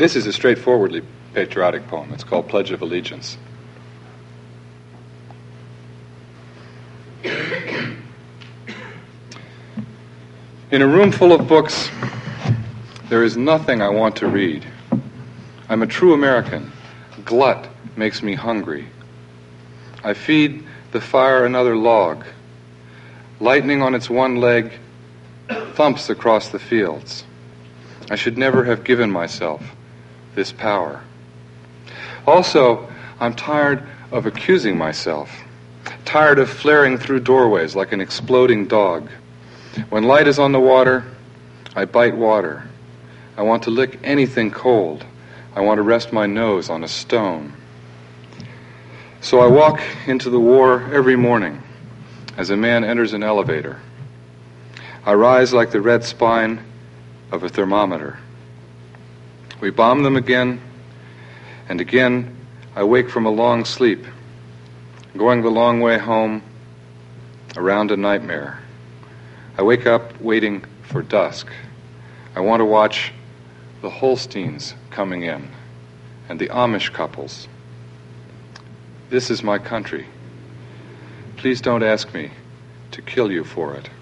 This is a straightforwardly patriotic poem. It's called Pledge of Allegiance. In a room full of books, there is nothing I want to read. I'm a true American. Glut makes me hungry. I feed the fire another log. Lightning on its one leg thumps across the fields. I should never have given myself this power. Also, I'm tired of accusing myself, tired of flaring through doorways like an exploding dog. When light is on the water, I bite water. I want to lick anything cold. I want to rest my nose on a stone. So I walk into the war every morning as a man enters an elevator. I rise like the red spine of a thermometer. We bomb them again, and again I wake from a long sleep, going the long way home around a nightmare. I wake up waiting for dusk. I want to watch the Holsteins coming in and the Amish couples. This is my country. Please don't ask me to kill you for it.